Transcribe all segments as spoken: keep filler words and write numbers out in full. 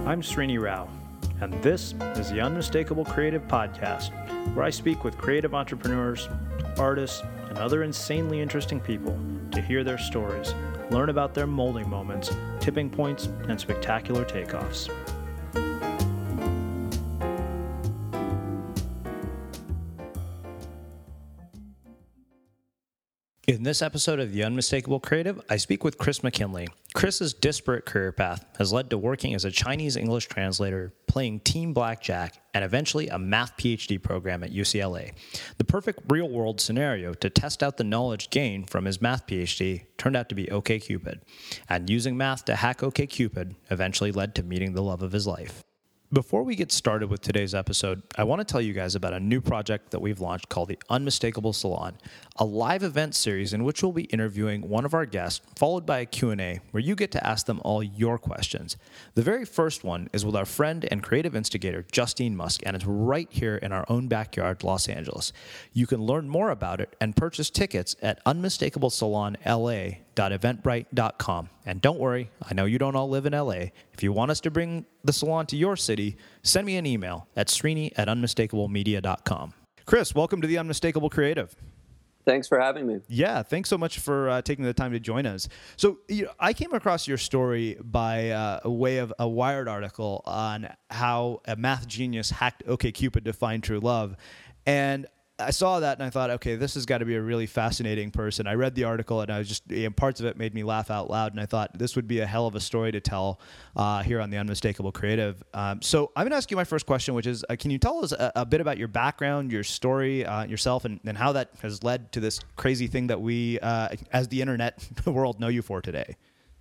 I'm Srini Rao, and this is the Unmistakable Creative Podcast, where I speak with creative entrepreneurs, artists, and other insanely interesting people to hear their stories, learn about their molding moments, tipping points, and spectacular takeoffs. In this episode of The Unmistakable Creative, I speak with Chris McKinley. Chris's disparate career path has led to working as a Chinese English translator, playing team blackjack, and eventually a math P H D program at U C L A. The perfect real-world scenario to test out the knowledge gained from his math P H D turned out to be OkCupid, and using math to hack OkCupid eventually led to meeting the love of his life. Before we get started with today's episode, I want to tell you guys about a new project that we've launched called the Unmistakable Salon, a live event series in which we'll be interviewing one of our guests, followed by a Q and A where you get to ask them all your questions. The very first one is with our friend and creative instigator, Justine Musk, and it's right here in our own backyard, Los Angeles. You can learn more about it and purchase tickets at unmistakable salon L A dot eventbrite dot com. And don't worry, I know you don't all live in L A. If you want us to bring the salon to your city, send me an email at srini at unmistakable media dot com. Chris, welcome to the Unmistakable Creative. Thanks for having me. Yeah, thanks so much for uh, taking the time to join us. So you know, I came across your story by uh, a way of a Wired article on how a math genius hacked OkCupid to find true love. And I saw that and I thought, okay, this has got to be a really fascinating person. I read the article and I was just, you know, parts of it made me laugh out loud. And I thought this would be a hell of a story to tell uh, here on the Unmistakable Creative. Um, so I'm going to ask you my first question, which is, uh, can you tell us a, a bit about your background, your story, uh, yourself, and, and how that has led to this crazy thing that we, uh, as the internet world, know you for today?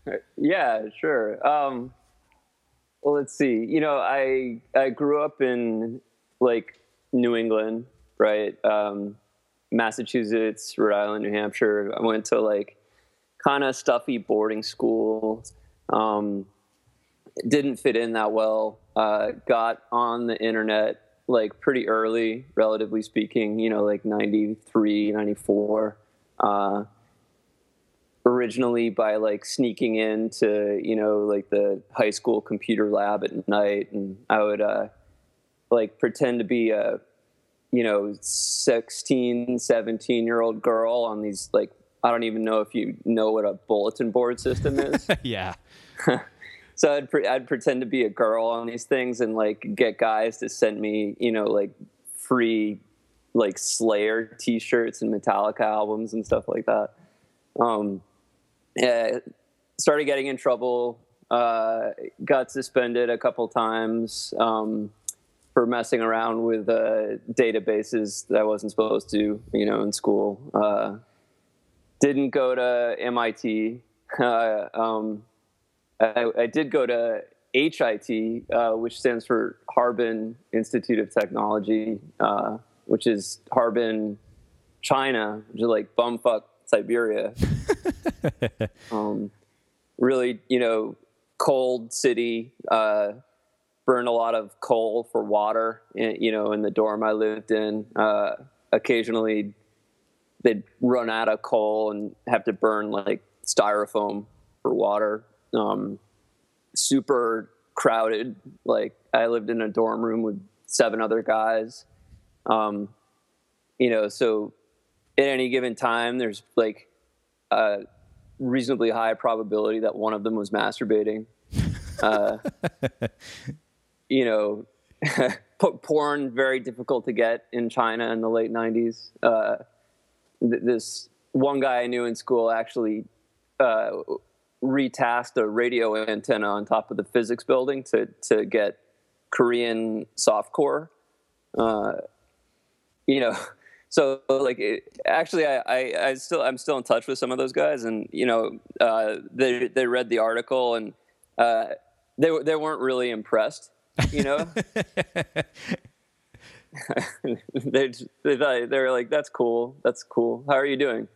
Yeah, sure. Um, well, let's see. You know, I I grew up in like New England. Right. Um, Massachusetts, Rhode Island, New Hampshire. I went to like kind of stuffy boarding school. Um, didn't fit in that well. Uh, got on the internet like pretty early, relatively speaking, you know, like ninety-three, ninety-four. Uh, originally by like sneaking into, you know, like the high school computer lab at night. And I would uh, like pretend to be a you know, sixteen, seventeen year old girl on these, like, I don't even know if you know what a bulletin board system is. Yeah. So I'd, pre- I'd pretend to be a girl on these things and like get guys to send me, you know, like free, like Slayer t-shirts and Metallica albums and stuff like that. Um, yeah, started getting in trouble, uh, got suspended a couple times, um, for messing around with uh, databases that I wasn't supposed to, you know, in school. Uh, didn't go to M I T. Uh, um, I, I did go to H I T, uh, which stands for Harbin Institute of Technology, uh, which is Harbin, China, which is like bumfuck Siberia. um, really, you know, cold city, uh, burned a lot of coal for water, you know, in the dorm I lived in. Uh, occasionally they'd run out of coal and have to burn like styrofoam for water. Um, super crowded. Like I lived in a dorm room with seven other guys. Um, you know, so at any given time, there's like a reasonably high probability that one of them was masturbating. Uh, you know, porn very difficult to get in China in the late nineties. Uh, th- this one guy I knew in school actually uh, retasked a radio antenna on top of the physics building to to get Korean softcore. Uh, you know, so like it, actually, I, I, I still I'm still in touch with some of those guys, and you know, uh, they they read the article and uh, they they weren't really impressed. You know, they they thought, they were like, "That's cool, that's cool. How are you doing?"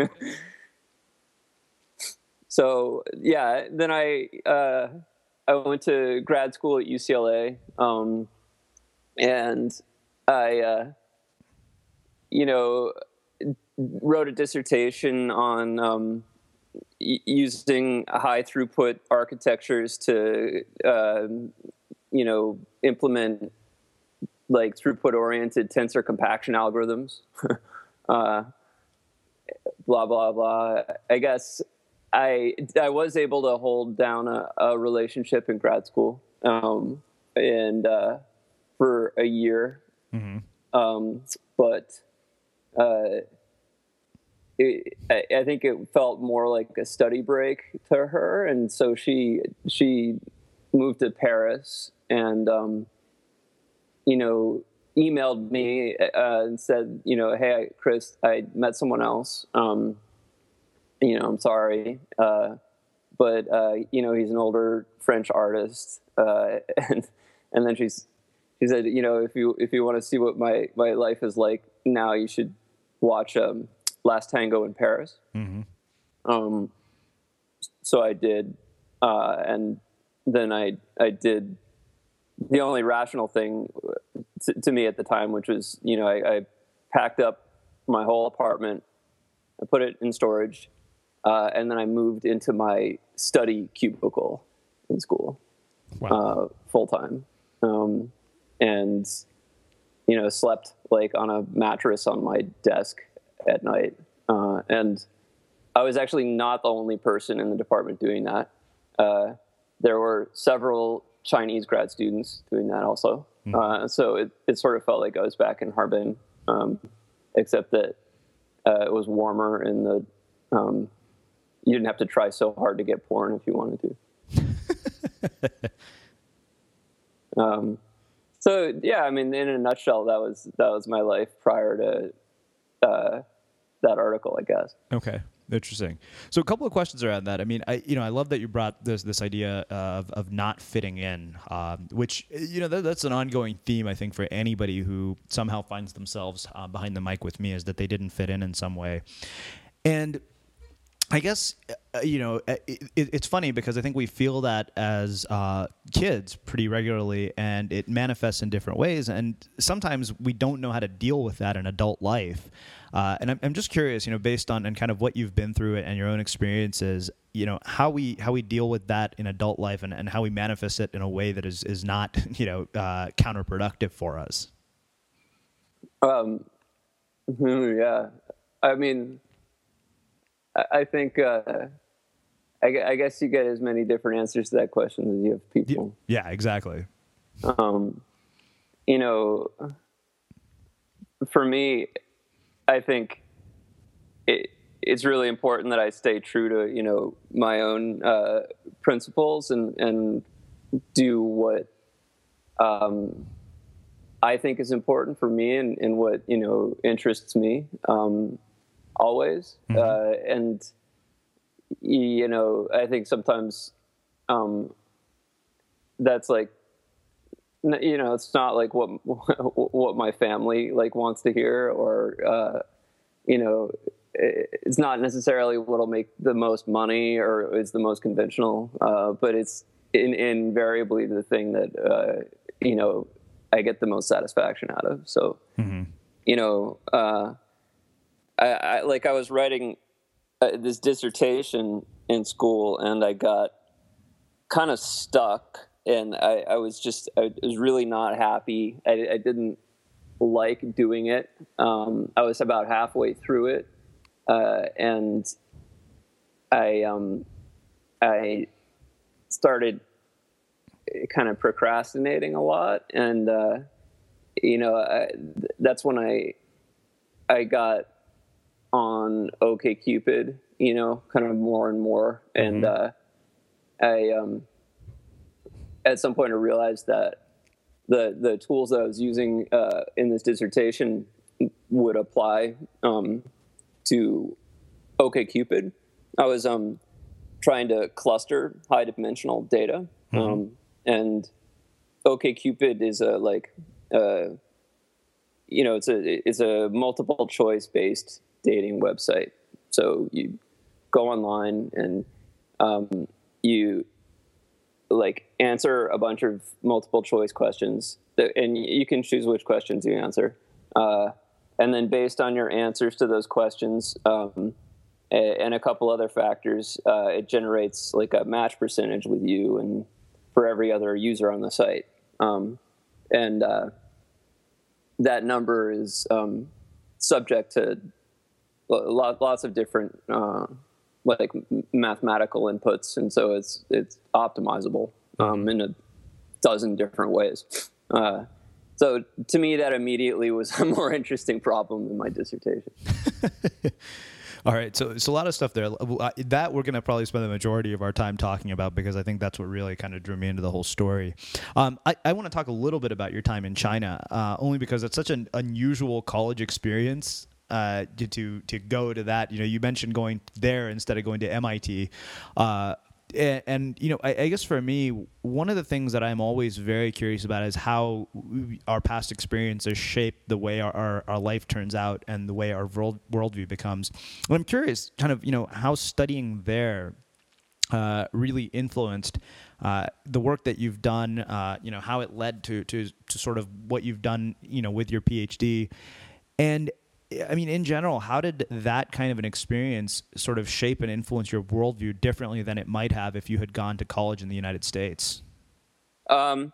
So yeah, then I uh, I went to grad school at U C L A, um, and I uh, you know wrote a dissertation on um, y- using high throughput architectures to uh, you know, implement like throughput-oriented tensor compaction algorithms. uh, blah blah blah. I guess I I was able to hold down a, a relationship in grad school, um, and uh, for a year, mm-hmm. um, but uh, it, I, I think it felt more like a study break to her, and so she she moved to Paris and. Um, you know, emailed me uh, and said, you know, hey, Chris, I met someone else. Um, you know, I'm sorry. Uh, but, uh, you know, he's an older French artist. Uh, and and then she's, she said, you know, if you if you want to see what my, my life is like now, you should watch um, Last Tango in Paris. Mm-hmm. Um, so I did. Uh, and then I I did the only rational thing to, to me at the time, which was, you know, I, I packed up my whole apartment, I put it in storage, uh, and then I moved into my study cubicle in school, wow. uh, full time, um, and you know, slept like on a mattress on my desk at night, uh, and I was actually not the only person in the department doing that. Uh, there were several Chinese grad students doing that also. Mm. Uh, so it, it sort of felt like I was back in Harbin, um, except that uh, it was warmer and the um, you didn't have to try so hard to get porn if you wanted to. um, so yeah, I mean, in a nutshell, that was that was my life prior to uh, that article, I guess. Okay. Interesting. So a couple of questions around that. I mean, I you know I love that you brought this this idea of of not fitting in, um, which you know that, that's an ongoing theme I think for anybody who somehow finds themselves uh, behind the mic with me, is that they didn't fit in in some way. And I guess, uh, you know, it, it, it's funny because I think we feel that as uh, kids pretty regularly, and it manifests in different ways. And sometimes we don't know how to deal with that in adult life. Uh, and I'm, I'm just curious, you know, based on and kind of what you've been through and your own experiences, you know, how we how we deal with that in adult life, and, and how we manifest it in a way that is, is not, you know, uh, counterproductive for us. Um, yeah, I mean. I think, uh, I, I guess you get as many different answers to that question as you have people. Yeah, exactly. Um, you know, for me, I think it, it's really important that I stay true to, you know, my own uh, principles and, and do what um, I think is important for me and, and what, you know, interests me. Um, always. Mm-hmm. Uh, and, you know, I think sometimes um, that's like, you know, it's not like what what my family like wants to hear, or, uh, you know, it's not necessarily what'll make the most money or is the most conventional, uh, but it's in, invariably the thing that, uh, you know, I get the most satisfaction out of. So, mm-hmm. you know, uh, I, I like I was writing uh, this dissertation in school, and I got kind of stuck, and I, I was just I was really not happy. I, I didn't like doing it. Um, I was about halfway through it, uh, and I um, I started kind of procrastinating a lot, and uh, you know I, that's when I I got on OkCupid, you know, kind of more and more. And uh, I, um, at some point I realized that the, the tools that I was using uh, in this dissertation would apply um, to OkCupid. I was um, trying to cluster high dimensional data. Mm-hmm. Um, and OkCupid is a, like, uh, you know, it's a, it's a multiple choice based dating website. So you go online and um, you like answer a bunch of multiple choice questions, that, and you can choose which questions you answer. Uh, and then based on your answers to those questions um, and a couple other factors, uh, it generates like a match percentage with you and for every other user on the site. Um, and uh, that number is um, subject to lot, lots of different uh, like mathematical inputs, and so it's it's optimizable um, in a dozen different ways. Uh, so to me, that immediately was a more interesting problem than my dissertation. All right, so it's a lot of stuff there. That we're going to probably spend the majority of our time talking about, because I think that's what really kind of drew me into the whole story. Um, I, I want to talk a little bit about your time in China, uh, only because it's such an unusual college experience uh, to, to to go to that. You know, you mentioned going there instead of going to M I T. Uh, And, and, you know, I, I guess for me, one of the things that I'm always very curious about is how we, our past experiences shape the way our, our, our life turns out and the way our world worldview becomes. And I'm curious, kind of, you know, how studying there uh, really influenced uh, the work that you've done, uh, you know, how it led to, to, to sort of what you've done, you know, with your PhD. And I mean, in general, how did that kind of an experience sort of shape and influence your worldview differently than it might have if you had gone to college in the United States? Um,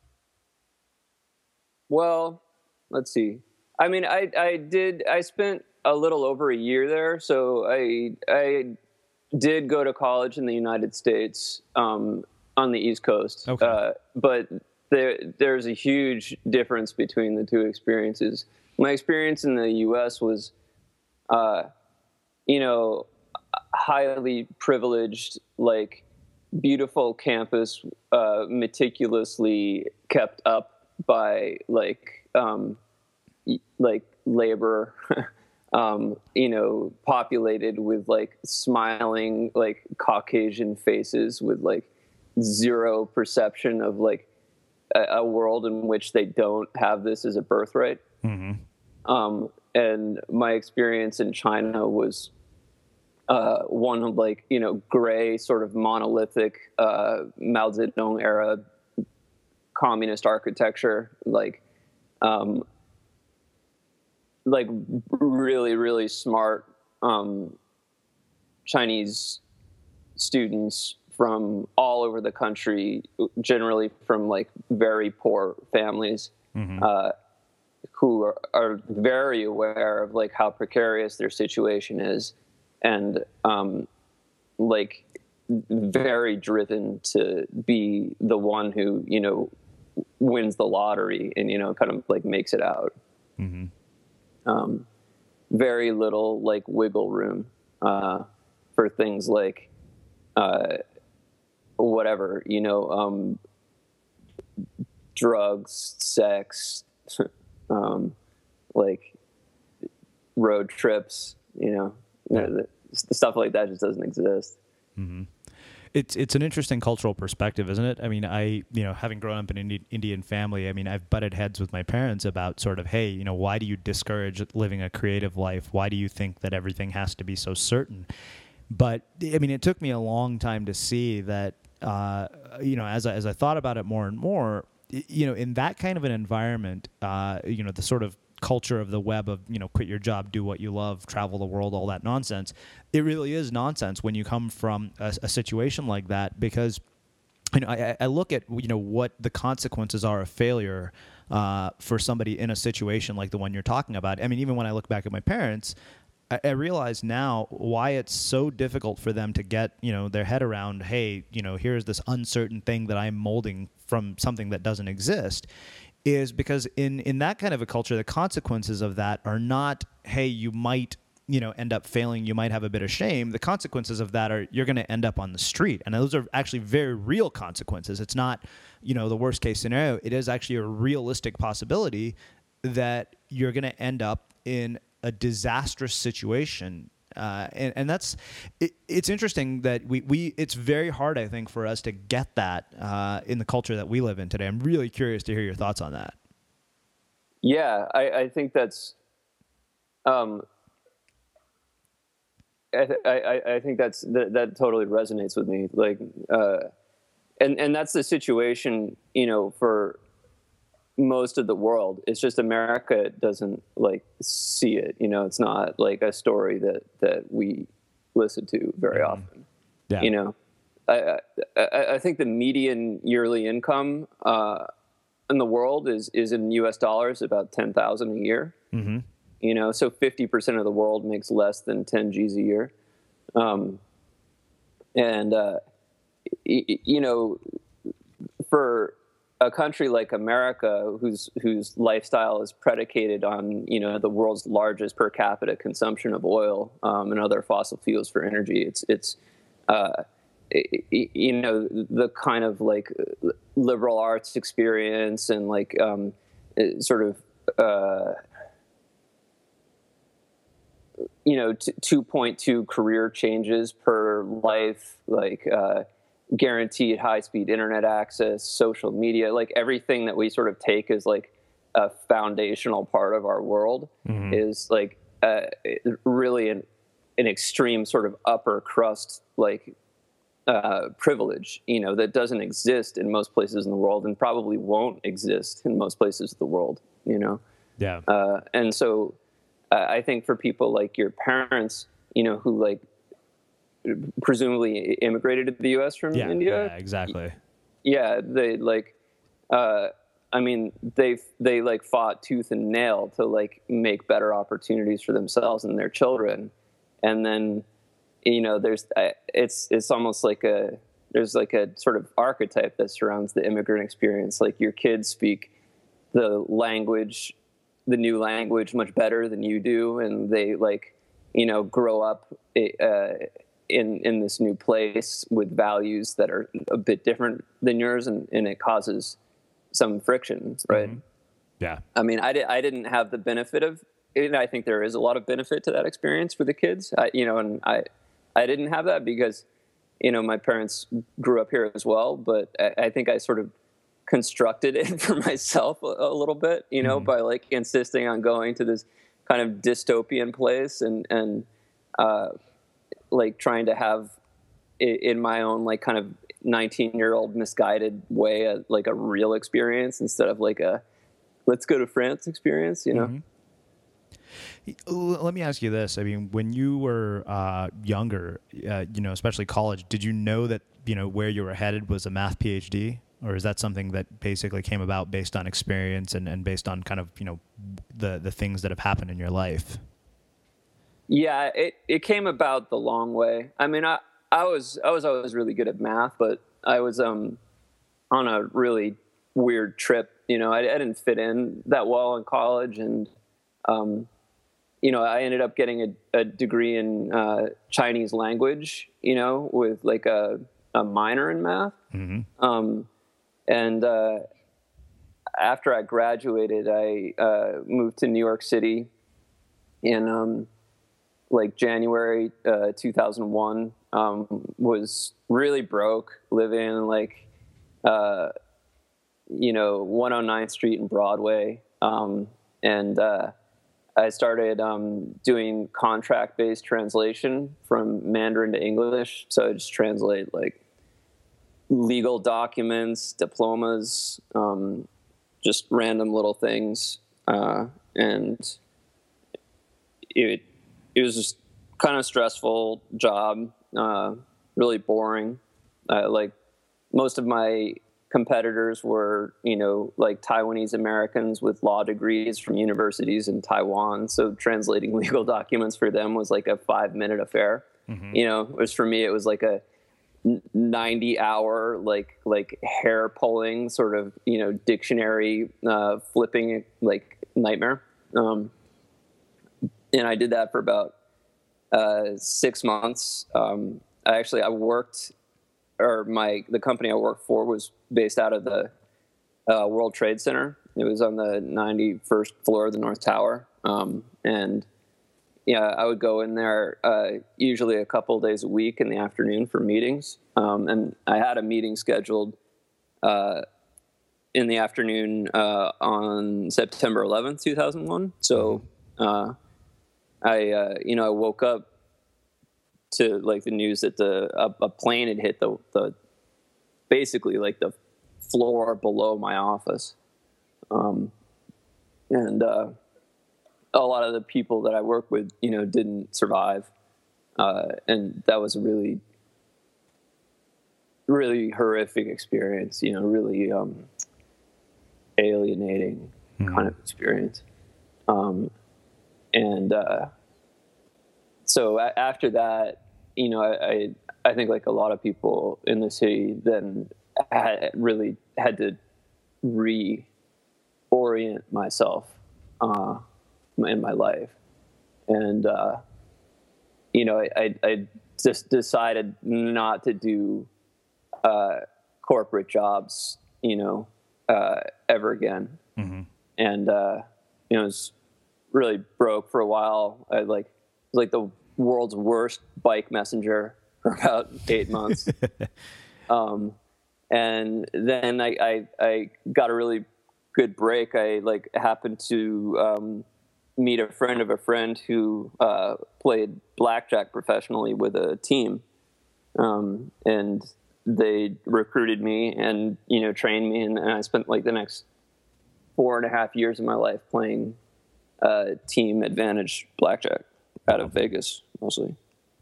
well, let's see. I mean, I, I did, I spent a little over a year there. So I, I did go to college in the United States, um, on the East Coast. Okay. Uh, but there, there's a huge difference between the two experiences. My experience in the U S was, uh, you know, highly privileged, like beautiful campus, uh, meticulously kept up by like, um, like labor, um, you know, populated with like smiling, like Caucasian faces with like zero perception of like a, a world in which they don't have this as a birthright. Mm-hmm. Um, and my experience in China was uh, one of like, you know, gray, sort of monolithic uh, Mao Zedong era communist architecture, like, um, like really, really smart um, Chinese students from all over the country, generally from like very poor families. Mm-hmm. uh, who are, are very aware of like how precarious their situation is, and um, like very driven to be the one who, you know, wins the lottery and, you know, kind of like makes it out. Mm-hmm. Um, very little like wiggle room uh, for things like uh, whatever, you know, um, drugs, sex, Um, like road trips, you know, yeah. the, the stuff like that just doesn't exist. Mm-hmm. It's it's an interesting cultural perspective, isn't it? I mean, I, you know, having grown up in an Indi- Indian family, I mean, I've butted heads with my parents about sort of, hey, you know, why do you discourage living a creative life? Why do you think that everything has to be so certain? But I mean, it took me a long time to see that, uh, you know, as I, as I thought about it more and more, you know, in that kind of an environment, uh, you know, the sort of culture of the web of, you know, quit your job, do what you love, travel the world, all that nonsense, it really is nonsense when you come from a, a situation like that, because, you know, I, I look at, you know, what the consequences are of failure uh, for somebody in a situation like the one you're talking about. I mean, even when I look back at my parents, I realize now why it's so difficult for them to get, you know, their head around, hey, you know, here's this uncertain thing that I'm molding from something that doesn't exist, is because in, in that kind of a culture, the consequences of that are not, hey, you might, you know, end up failing, you might have a bit of shame. The consequences of that are you're going to end up on the street. And those are actually very real consequences. It's not, you know, the worst case scenario. It is actually a realistic possibility that you're going to end up in a disastrous situation. Uh, and, and that's, it, it's interesting that we, we, it's very hard, I think, for us to get that uh, in the culture that we live in today. I'm really curious to hear your thoughts on that. Yeah, I, I think that's, um, I, th- I, I think that's, that, that totally resonates with me. Like, uh, and, and that's the situation, you know, for most of the world. It's just America doesn't like see it, you know. It's not like a story that that we listen to very mm-hmm. often. Yeah. You know, I, I I think the median yearly income uh, in the world is is in U S dollars, about ten thousand a year. Mm-hmm. You know, so fifty percent of the world makes less than ten G's a year. Um, and, uh, y- you know, for a country like America, whose whose lifestyle is predicated on, you know, the world's largest per capita consumption of oil um, and other fossil fuels for energy, it's, it's uh, it, you know, the kind of like liberal arts experience and like um, sort of, uh, you know, t- two point two career changes per life, like uh, guaranteed high-speed internet access, social media, like everything that we sort of take as like a foundational part of our world mm-hmm. is like uh, really an, an extreme sort of upper crust, like uh, privilege, you know, that doesn't exist in most places in the world and probably won't exist in most places of the world, you know? Yeah. Uh, and so, I think for people like your parents, you know, who like presumably immigrated to the U S from yeah, India. Yeah, exactly. Yeah, they like, uh, I mean, they they like fought tooth and nail to like make better opportunities for themselves and their children, and then, you know, there's it's it's almost like a there's like a sort of archetype that surrounds the immigrant experience. Like your kids speak the language. the new language much better than you do, and they like, you know, grow up uh, in in this new place with values that are a bit different than yours, and, and it causes some friction, right? Mm-hmm. Yeah. I mean, I, di- I didn't have the benefit of it. I think there is a lot of benefit to that experience for the kids, I, you know, and I I didn't have that because, you know, my parents grew up here as well, but I, I think I sort of constructed it for myself a, a little bit, you know, mm. by like insisting on going to this kind of dystopian place and, and, uh, like trying to have in, in my own, like kind of nineteen year old misguided way, a, like a real experience instead of like a, let's go to France experience, you know? Mm-hmm. Let me ask you this. I mean, when you were uh, younger, uh, you know, especially college, did you know that, you know, where you were headed was a math PhD? Or is that something that basically came about based on experience and, and based on kind of, you know, the, the things that have happened in your life? Yeah, it, it came about the long way. I mean, I, I was I was always really good at math, but I was um on a really weird trip. You know, I, I didn't fit in that well in college, and um, you know, I ended up getting a, a degree in uh, Chinese language. You know, with like a a minor in math. Mm-hmm. Um, And uh, after I graduated, I uh, moved to New York City in um, like January uh, two thousand one. Um, was really broke, living in like, uh, you know, one oh ninth Street and Broadway. Um, and uh, I started um, doing contract-based translation from Mandarin to English. So I just translate like legal documents, diplomas, um, just random little things. Uh, and it, it was just kind of stressful job, uh, really boring. Uh, like most of my competitors were, you know, like Taiwanese Americans with law degrees from universities in Taiwan. So translating legal documents for them was like a five minute affair. Mm-hmm. You know, whereas for me, it was like a ninety hour, like, like hair pulling sort of, you know, dictionary, uh, flipping like nightmare. Um, and I did that for about, uh, six months. Um, I actually, I worked, or my, the company I worked for was based out of the, uh, World Trade Center. It was on the ninety-first floor of the North Tower. Um, and yeah, I would go in there uh, usually a couple of days a week in the afternoon for meetings. Um, and I had a meeting scheduled uh, in the afternoon uh, on September eleventh, two thousand one. So uh, I, uh, you know, I woke up to like the news that the a, a plane had hit the, the basically like the floor below my office. Um, and uh, a lot of the people that I work with, you know, didn't survive. Uh, and that was a really, really horrific experience, you know, really, um, alienating mm-hmm. kind of experience. Um, and uh, so a- after that, you know, I, I I think like a lot of people in the city then had really had to reorient myself uh, in my life, and uh, you know, I, I, I just decided not to do uh, corporate jobs, you know, uh, ever again, mm-hmm. and uh, you know, it was really broke for a while. I like it was like the world's worst bike messenger for about eight months. um, and then I, I, I got a really good break. I like happened to, um, meet a friend of a friend who, uh, played blackjack professionally with a team. Um, and they recruited me and, you know, trained me. And, and I spent like the next four and a half years of my life playing, uh, team advantage blackjack out of Vegas mostly.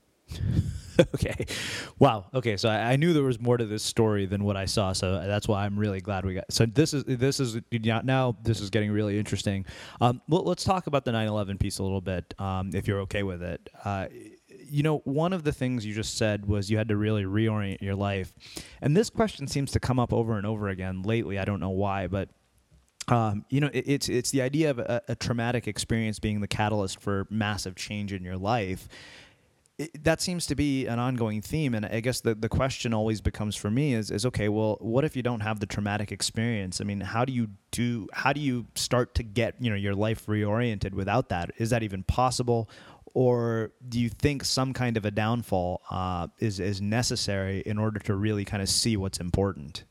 Okay. Wow. Okay. So I, I knew there was more to this story than what I saw. So that's why I'm really glad we got. So this is this is now this is getting really interesting. Um, well, let's talk about the nine eleven piece a little bit, um, if you're okay with it. Uh, you know, one of the things you just said was you had to really reorient your life, and this question seems to come up over and over again lately. I don't know why, but. Um, you know, it, it's it's the idea of a, a traumatic experience being the catalyst for massive change in your life. It, that seems to be an ongoing theme, and I guess the, the question always becomes for me is is okay, well, what if you don't have the traumatic experience? I mean, how do you do? How do you start to get you know your life reoriented without that? Is that even possible, or do you think some kind of a downfall uh, is is necessary in order to really kind of see what's important?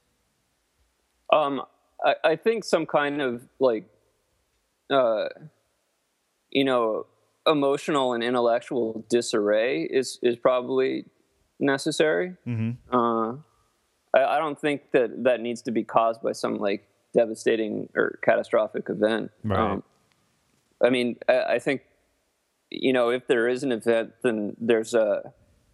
Um, I, I think some kind of like, uh, you know. emotional and intellectual disarray is, is probably necessary. Mm-hmm. Uh, I, I don't think that that needs to be caused by some like devastating or catastrophic event. Right. Um, I mean, I, I think, you know, if there is an event, then there's a,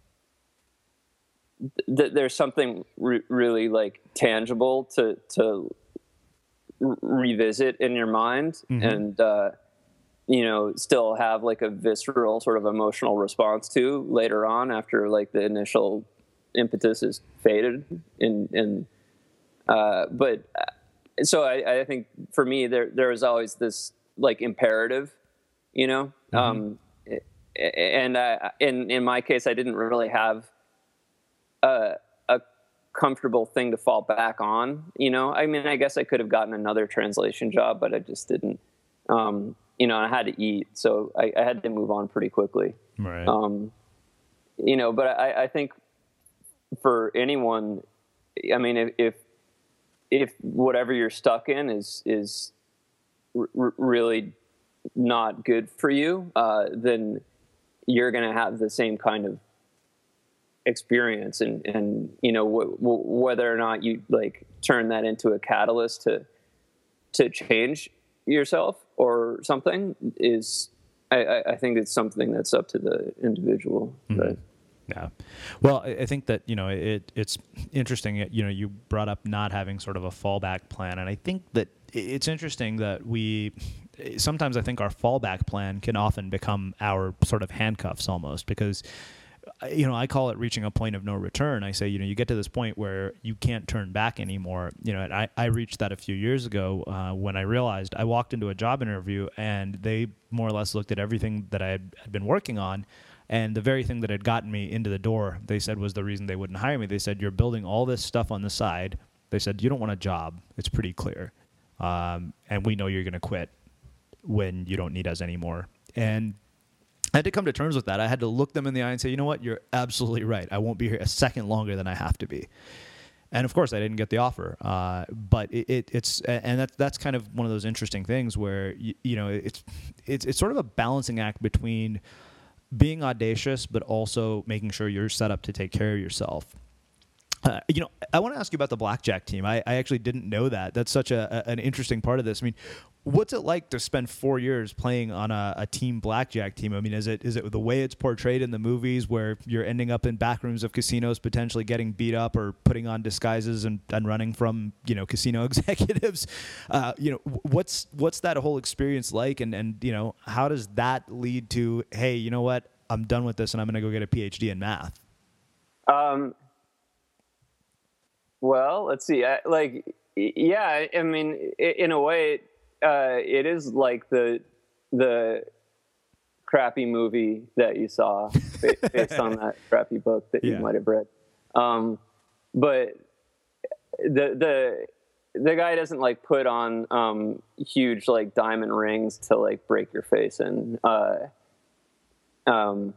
th- there's something re- really like tangible to, to re- revisit in your mind. Mm-hmm. And, uh, you know, still have like a visceral sort of emotional response to later on after like the initial impetus is faded. And, and, uh, but so I, I think for me, there, there was always this like imperative, you know, mm-hmm. um, and, uh, in, in my case, I didn't really have a, a comfortable thing to fall back on, you know, I mean, I guess I could have gotten another translation job, but I just didn't, um, you know, I had to eat, so I, I had to move on pretty quickly. Right. Um, you know, but I, I think for anyone, I mean, if, if if whatever you're stuck in is is r- really not good for you, uh, then you're going to have the same kind of experience, and and you know w- w- whether or not you like turn that into a catalyst to to change yourself or something is I, I think it's something that's up to the individual. Mm-hmm. Right? Yeah. Well, I think that, you know, it it's interesting, you know, you brought up not having sort of a fallback plan. And I think that it's interesting that we, sometimes I think our fallback plan can often become our sort of handcuffs almost, because you know, I call it reaching a point of no return. I say, you know, you get to this point where you can't turn back anymore. You know, and I, I reached that a few years ago uh, when I realized I walked into a job interview and they more or less looked at everything that I had, had been working on. And the very thing that had gotten me into the door, they said was the reason they wouldn't hire me. They said, you're building all this stuff on the side. They said, you don't want a job. It's pretty clear. Um, and we know you're going to quit when you don't need us anymore. And I had to come to terms with that. I had to look them in the eye and say, you know what, you're absolutely right. I won't be here a second longer than I have to be. And of course, I didn't get the offer. Uh, but it, it, it's and that's that's kind of one of those interesting things where you, you know it's it's it's sort of a balancing act between being audacious, but also making sure you're set up to take care of yourself. Uh, you know, I want to ask you about the blackjack team. I, I actually didn't know that. That's such a, a an interesting part of this. I mean, What's it like to spend four years playing on a, a team blackjack team? I mean, is it is it the way it's portrayed in the movies where you're ending up in back rooms of casinos, potentially getting beat up or putting on disguises and, and running from, you know, casino executives? Uh, you know, what's what's that whole experience like? And, and, you know, how does that lead to, hey, you know what, I'm done with this and I'm going to go get a P H D in math? Um, well, let's see. I, like, yeah, I mean, in a way, Uh, it is like the the crappy movie that you saw based on that crappy book that yeah. you might have read. Um, but the the the guy doesn't like put on um, huge like diamond rings to like break your face in. Uh, um,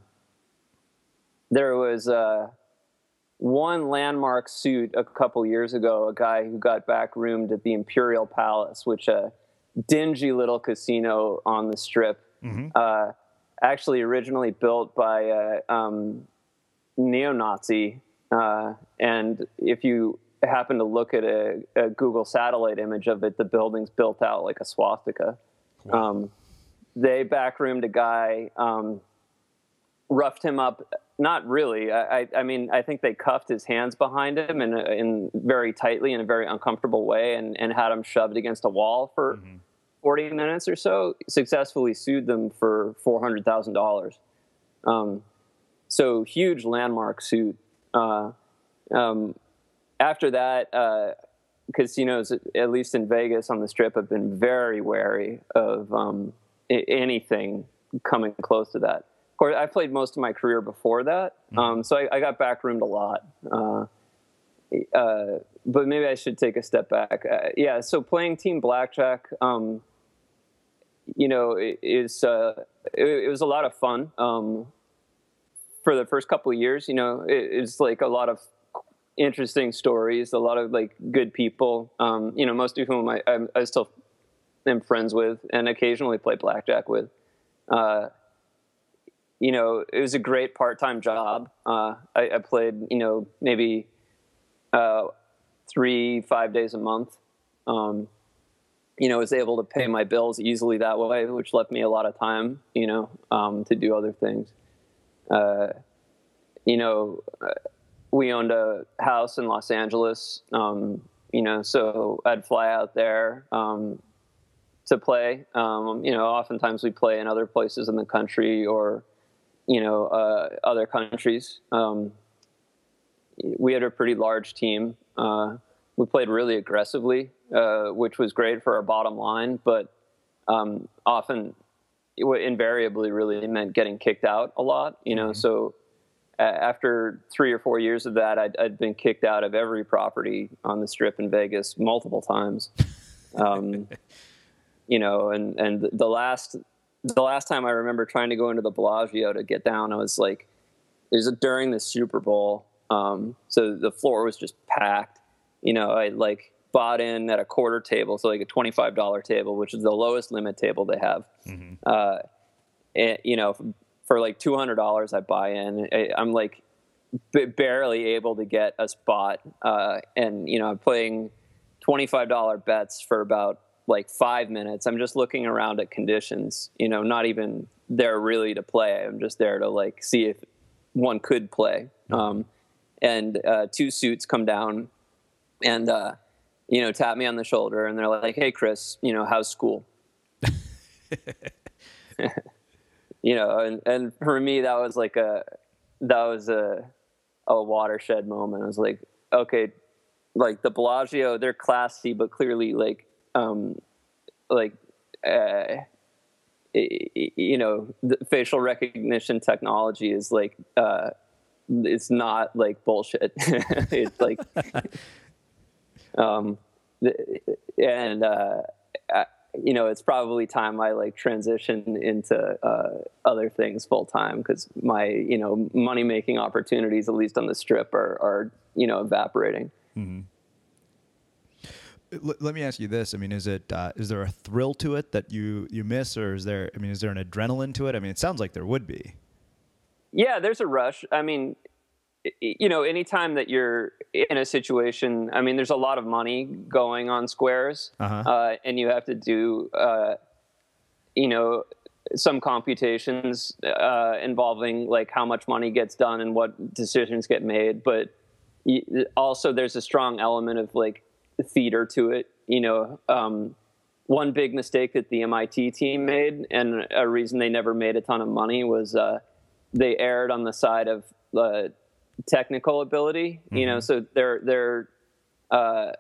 there was uh, one landmark suit a couple years ago. A guy who got back roomed at the Imperial Palace, which uh, dingy little casino on the Strip, mm-hmm. uh, actually originally built by a um, neo-Nazi. Uh, and if you happen to look at a, a Google satellite image of it, the building's built out like a swastika. Wow. Um, they backroomed a guy, um, roughed him up. Not really. I, I, I mean, I think they cuffed his hands behind him in, in very tightly in a very uncomfortable way and, and had him shoved against a wall for mm-hmm. forty minutes or so, successfully sued them for four hundred thousand dollars. Um, so huge landmark suit. Uh, um, after that, uh, casinos, at least in Vegas on the Strip, have been very wary of um, I- anything coming close to that. Of course, I played most of my career before that, um, so I, I got backroomed a lot. Uh, uh, but maybe I should take a step back. Uh, yeah, so playing team blackjack, um, you know, it, is uh, it, it was a lot of fun. Um, for the first couple of years, you know, it, it's like a lot of interesting stories, a lot of like good people, um, you know, most of whom I, I, I still am friends with and occasionally play blackjack with. Uh, you know, it was a great part-time job. Uh, I, I played, you know, maybe uh, three, five days a month. Um, you know, was able to pay my bills easily that way, which left me a lot of time, you know, um, to do other things. Uh, you know, we owned a house in Los Angeles, um, you know, so I'd fly out there um, to play. Um, you know, oftentimes we play in other places in the country or, you know, uh, other countries. Um, we had a pretty large team. Uh, we played really aggressively, uh, which was great for our bottom line, but um, often it invariably really meant getting kicked out a lot, you know, mm-hmm. so uh, after three or four years of that, I'd, I'd been kicked out of every property on the Strip in Vegas multiple times. Um, you know, and, and the last, the last time I remember trying to go into the Bellagio to get down, I was like, it was during the Super Bowl. Um, so the floor was just packed, you know, I like bought in at a quarter table. So like a twenty-five dollars table, which is the lowest limit table they have. Mm-hmm. Uh, and, you know, for like two hundred dollars I buy in. I'm like b- barely able to get a spot. Uh, and, you know, I'm playing twenty-five dollars bets for about like five minutes. I'm just looking around at conditions, you know, not even there really to play. I'm just there to like see if one could play. Um, and uh, two suits come down and, uh, you know, tap me on the shoulder and they're like, "Hey, Chris, you know, how's school?" You know, and, and for me, that was like a, that was a, a watershed moment. I was like, okay, like the Bellagio, they're classy, but clearly like, um, like, uh, you know, the facial recognition technology is like, uh, it's not like bullshit. It's like, um, and, uh, I, you know, it's probably time I like transition into uh, other things full time because my, you know, money making opportunities, at least on the Strip, are, are you know, evaporating. Mm-hmm. L- let me ask you this. I mean, is it uh, is there a thrill to it that you, you miss, or is there? I mean, is there an adrenaline to it? I mean, it sounds like there would be. Yeah, there's a rush. I mean, you know, anytime that you're in a situation, I mean, there's a lot of money going on squares, Uh-huh. uh, and you have to do, uh, you know, some computations uh, involving like how much money gets done and what decisions get made. But also there's a strong element of like theater to it. You know, um, one big mistake that the M I T team made, and a reason they never made a ton of money, was uh, they erred on the side of uh, technical ability. Mm-hmm. You know, so they're they're uh,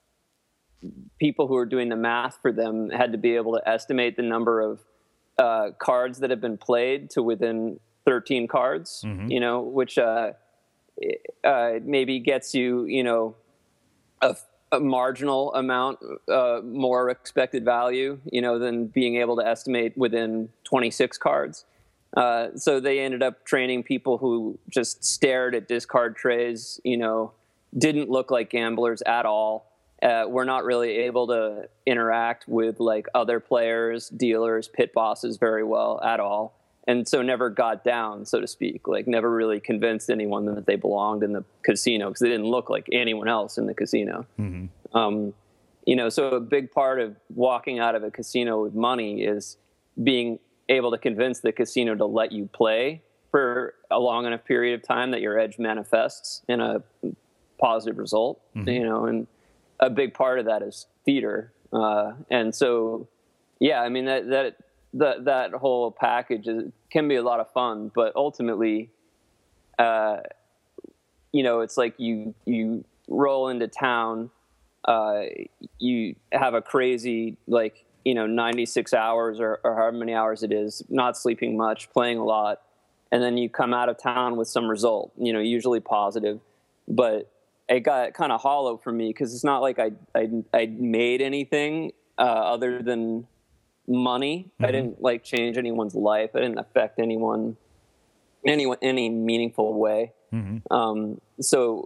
people who are doing the math for them had to be able to estimate the number of uh, cards that have been played to within thirteen cards. Mm-hmm. You know, which uh, uh, maybe gets you, you know, a a marginal amount uh, more expected value, you know, than being able to estimate within twenty-six cards. Uh, so they ended up training people who just stared at discard trays, you know, didn't look like gamblers at all. Uh, were not really able to interact with like other players, dealers, pit bosses very well at all. And so never got down, so to speak, like never really convinced anyone that they belonged in the casino because they didn't look like anyone else in the casino. Mm-hmm. Um, you know, so a big part of walking out of a casino with money is being able to convince the casino to let you play for a long enough period of time that your edge manifests in a positive result, mm-hmm. you know, and a big part of that is theater. Uh, and so, yeah, I mean, that, that, That that whole package is, can be a lot of fun, but ultimately, uh, you know, it's like you you roll into town, uh, you have a crazy like you know ninety-six hours or, or however many hours it is, not sleeping much, playing a lot, and then you come out of town with some result, you know, usually positive, but it got kind of hollow for me because it's not like I I I made anything uh, other than money. Mm-hmm. I didn't like change anyone's life. I didn't affect anyone, anyone, any meaningful way. Mm-hmm. Um, so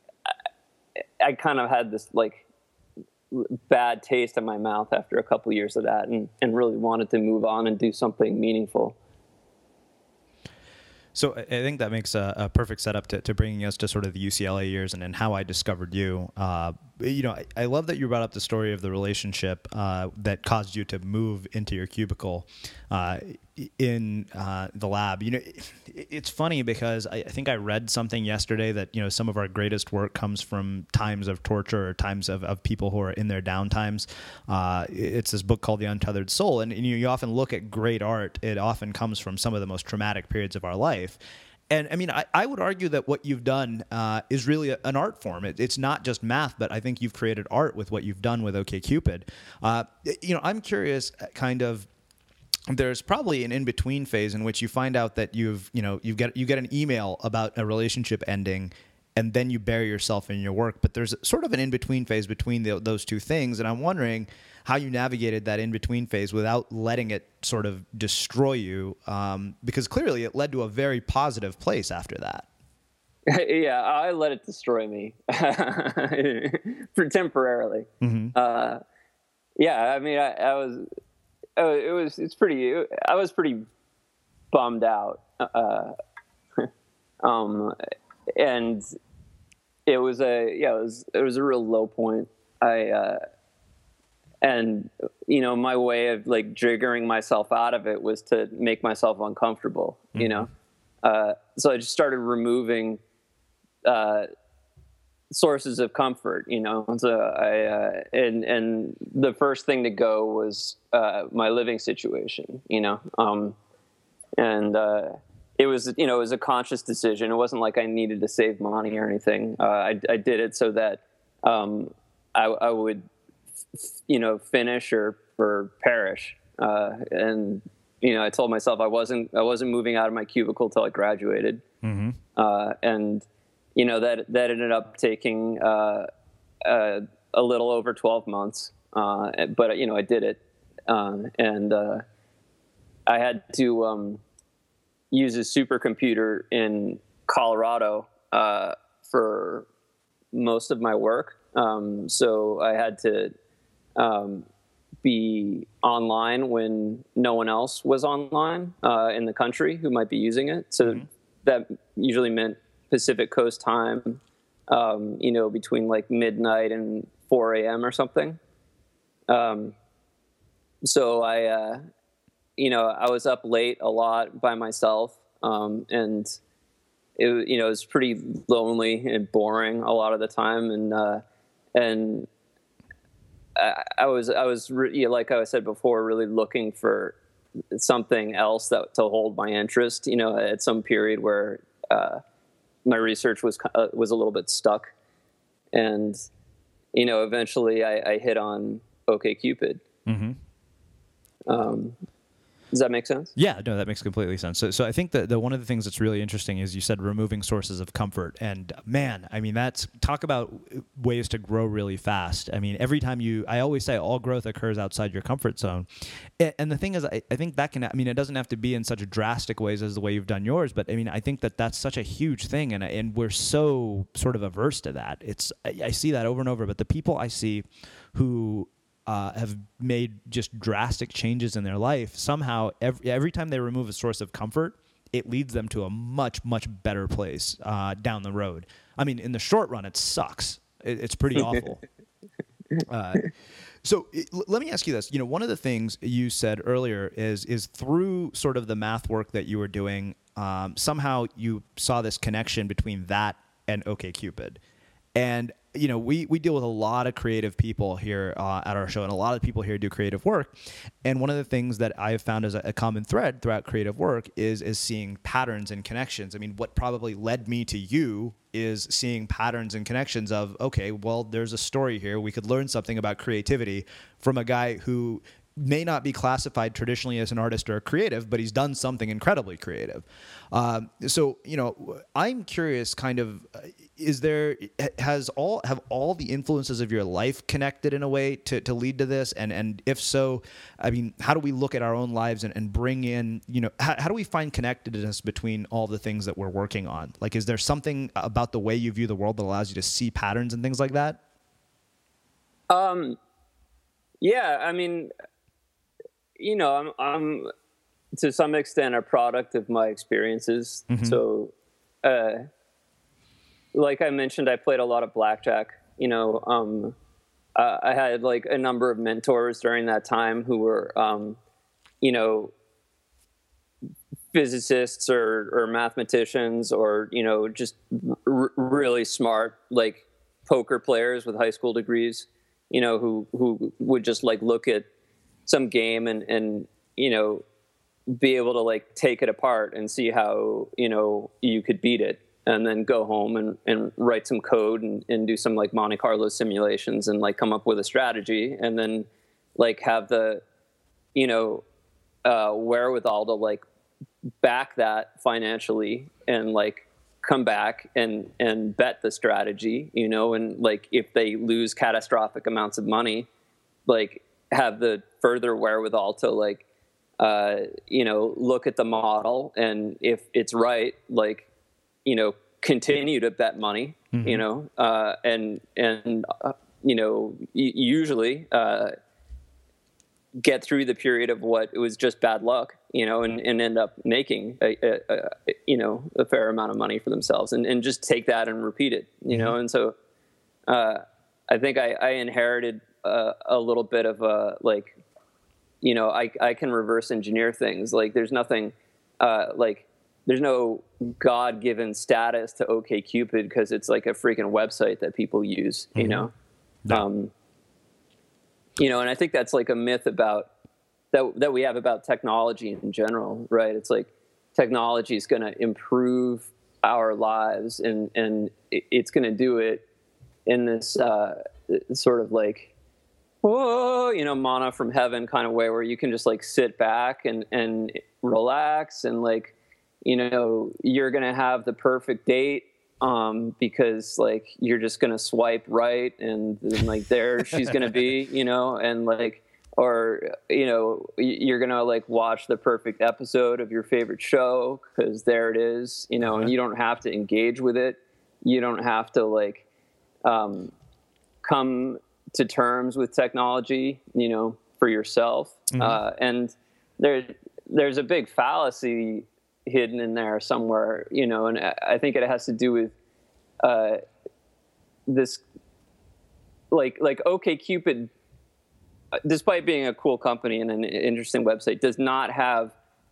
I, I kind of had this like bad taste in my mouth after a couple of years of that, and, and really wanted to move on and do something meaningful. So I think that makes a, a perfect setup to, to bringing us to sort of the U C L A years and, and how I discovered you. Uh, you know, I, I love that you brought up the story of the relationship uh, that caused you to move into your cubicle uh, in uh, the lab. You know, it, it's funny because I, I think I read something yesterday that, you know, some of our greatest work comes from times of torture or times of, of people who are in their downtimes. Uh, it's this book called The Untethered Soul. And, and you, you often look at great art. It often comes from some of the most traumatic periods of our life. And I mean, I, I would argue that what you've done uh, is really a, an art form. It, it's not just math, but I think you've created art with what you've done with OkCupid. Uh, you know, I'm curious, kind of. There's probably an in-between phase in which you find out that you've, you know, you get you get an email about a relationship ending, and then you bury yourself in your work. But there's sort of an in-between phase between the, those two things, and I'm wondering how you navigated that in-between phase without letting it sort of destroy you, um, because clearly it led to a very positive place after that. Yeah, I let it destroy me for temporarily. Mm-hmm. Uh, yeah, I mean, I, I was. Oh, it was. It's pretty. I was pretty bummed out, uh, um, and it was a yeah. It was. It was a real low point. I uh, and you know my way of like jiggering myself out of it was to make myself uncomfortable. Mm-hmm. You know, uh, so I just started removing uh, sources of comfort, you know. So I uh, and and the first thing to go was uh, my living situation, you know. Um, and uh, it was, you know, it was a conscious decision. It wasn't like I needed to save money or anything. Uh, I, I did it so that um, I, I would, you know, finish or or perish. Uh, and you know, I told myself I wasn't I wasn't moving out of my cubicle till I graduated. Mm-hmm. Uh, and you know, that that ended up taking uh, uh, a little over twelve months, uh, but you know, I did it, um, and uh, I had to um, use a supercomputer in Colorado uh, for most of my work. Um, so I had to um, be online when no one else was online uh, in the country who might be using it. So mm-hmm. that usually meant Pacific Coast time, um, you know, between like midnight and four a.m. or something. Um, so I, uh, you know, I was up late a lot by myself, um, and it, you know, it was pretty lonely and boring a lot of the time. And, uh, and I, I was, I was, re- you know, like I said before, really looking for something else that to hold my interest, you know, at some period where, uh, my research was, uh, was a little bit stuck. And, you know, eventually I, I hit on OkCupid. Mm-hmm. Um, Does that make sense? Yeah, no, that makes completely sense. So, so I think that the, one of the things that's really interesting is you said removing sources of comfort. And man, I mean, that's talk about ways to grow really fast. I mean, every time you, I always say all growth occurs outside your comfort zone. And, and the thing is, I, I think that can, I mean, it doesn't have to be in such drastic ways as the way you've done yours. But I mean, I think that that's such a huge thing. And, and we're so sort of averse to that. It's, I, I see that over and over. But the people I see who Uh, have made just drastic changes in their life, somehow every, every time they remove a source of comfort, it leads them to a much, much better place uh, down the road. I mean, in the short run, it sucks. It, it's pretty awful. Uh, so it, l- let me ask you this. You know, one of the things you said earlier is is through sort of the math work that you were doing, um, somehow you saw this connection between that and OkCupid. And you know, we, we deal with a lot of creative people here uh, at our show, and a lot of people here do creative work. And one of the things that I have found as a, a common thread throughout creative work is is seeing patterns and connections. I mean, what probably led me to you is seeing patterns and connections of, okay, well, there's a story here. We could learn something about creativity from a guy who may not be classified traditionally as an artist or a creative, but he's done something incredibly creative. Um, so, you know, I'm curious kind of, uh, is there, has all, have all the influences of your life connected in a way to, to lead to this? And, and if so, I mean, how do we look at our own lives and, and bring in, you know, how, how do we find connectedness between all the things that we're working on? Like, is there something about the way you view the world that allows you to see patterns and things like that? Um, yeah, I mean, you know, I'm, I'm to some extent a product of my experiences. Mm-hmm. So, uh, like I mentioned, I played a lot of blackjack. You know, um, uh, I had like a number of mentors during that time who were, um, you know, physicists or, or mathematicians or, you know, just r- really smart, like poker players with high school degrees, you know, who, who would just like look at some game and, and, you know, be able to like take it apart and see how, you know, you could beat it, and then go home and, and write some code and, and do some like Monte Carlo simulations and like come up with a strategy, and then like have the, you know, uh, wherewithal to like back that financially and like come back and, and bet the strategy, you know, and like if they lose catastrophic amounts of money, like have the further wherewithal to like, uh, you know, look at the model, and if it's right, like, you know, continue to bet money, mm-hmm. you know, uh, and, and, uh, you know, y- usually, uh, get through the period of what it was just bad luck, you know, and, and end up making a, a, a, you know, a fair amount of money for themselves, and, and just take that and repeat it, you mm-hmm. know? And so, uh, I think I, I inherited uh, a little bit of a, like, you know, I, I can reverse engineer things. Like there's nothing, uh, like there's no God-given status to OkCupid because it's like a freaking website that people use, you mm-hmm. know? No. Um, you know, and I think that's like a myth about that, that we have about technology in general, right? It's like technology is going to improve our lives, and, and it's going to do it in this uh, sort of like, whoa, you know, manna from heaven kind of way, where you can just like sit back and, and relax, and like, you know, you're going to have the perfect date um, because like you're just going to swipe right, and, and like there she's going to be, you know, and like, or, you know, you're going to like watch the perfect episode of your favorite show because there it is, you know, and you don't have to engage with it. You don't have to like um, come to terms with technology, you know, for yourself. Mm-hmm. Uh, and there, there's a big fallacy hidden in there somewhere, you know, and I think it has to do with uh, this, like, like OkCupid, despite being a cool company and an interesting website, does not have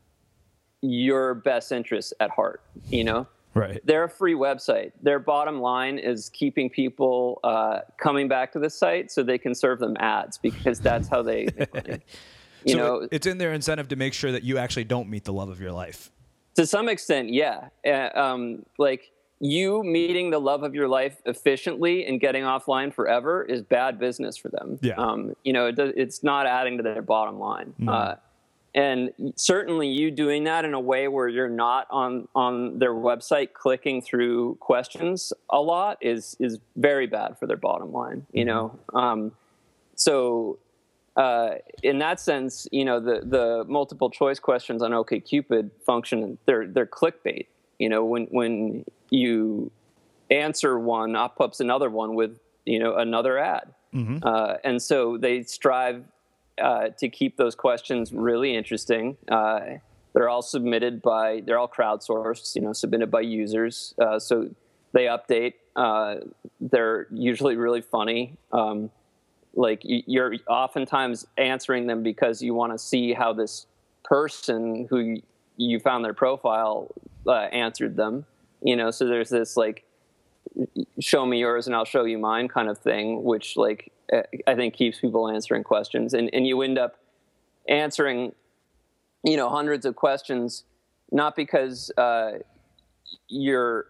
your best interests at heart, you know? Right. They're a free website. Their bottom line is keeping people uh, coming back to the site so they can serve them ads, because that's how they make money. You so know, it's in their incentive to make sure that you actually don't meet the love of your life. To some extent, yeah. Uh, um, like you meeting the love of your life efficiently and getting offline forever is bad business for them. Yeah. Um, you know, it does, it's not adding to their bottom line. Mm. Uh, and certainly you doing that in a way where you're not on, on their website clicking through questions a lot is, is very bad for their bottom line, you know? Um, so, uh, in that sense, you know, the, the multiple choice questions on OkCupid function, they're, they're clickbait. You know, when, when you answer one, up pops another one with, you know, another ad. Mm-hmm. Uh, and so they strive Uh, to keep those questions really interesting. Uh, they're all submitted by, they're all crowdsourced, you know, submitted by users. Uh, so they update. Uh, they're usually really funny. Um, like you're oftentimes answering them because you want to see how this person who you found their profile uh, answered them. You know, so there's this like, show me yours and I'll show you mine kind of thing, which like, I think keeps people answering questions, and, and you end up answering, you know, hundreds of questions, not because uh, you're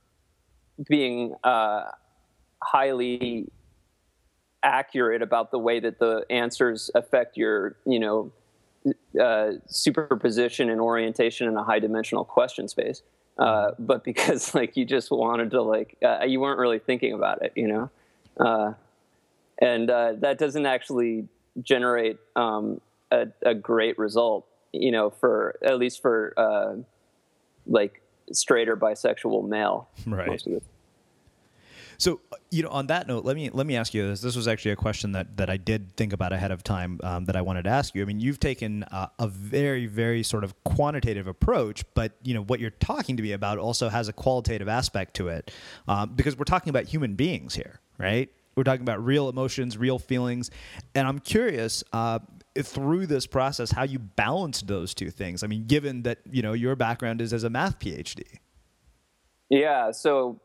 being uh, highly accurate about the way that the answers affect your, you know, uh, superposition and orientation in a high dimensional question space, uh, but because like you just wanted to like, uh, you weren't really thinking about it, you know? Uh, And uh, that doesn't actually generate um, a, a great result, you know, for at least for uh, like straight or bisexual male. Right. Most of it. So, you know, on that note, let me let me ask you this. This was actually a question that, that I did think about ahead of time um, that I wanted to ask you. I mean, you've taken uh, a very, very sort of quantitative approach, but, you know, what you're talking to me about also has a qualitative aspect to it um, because we're talking about human beings here, right? We're talking about real emotions, real feelings. And I'm curious, uh, if through this process, how you balanced those two things. I mean, given that, you know, your background is as a math PhD. Yeah. So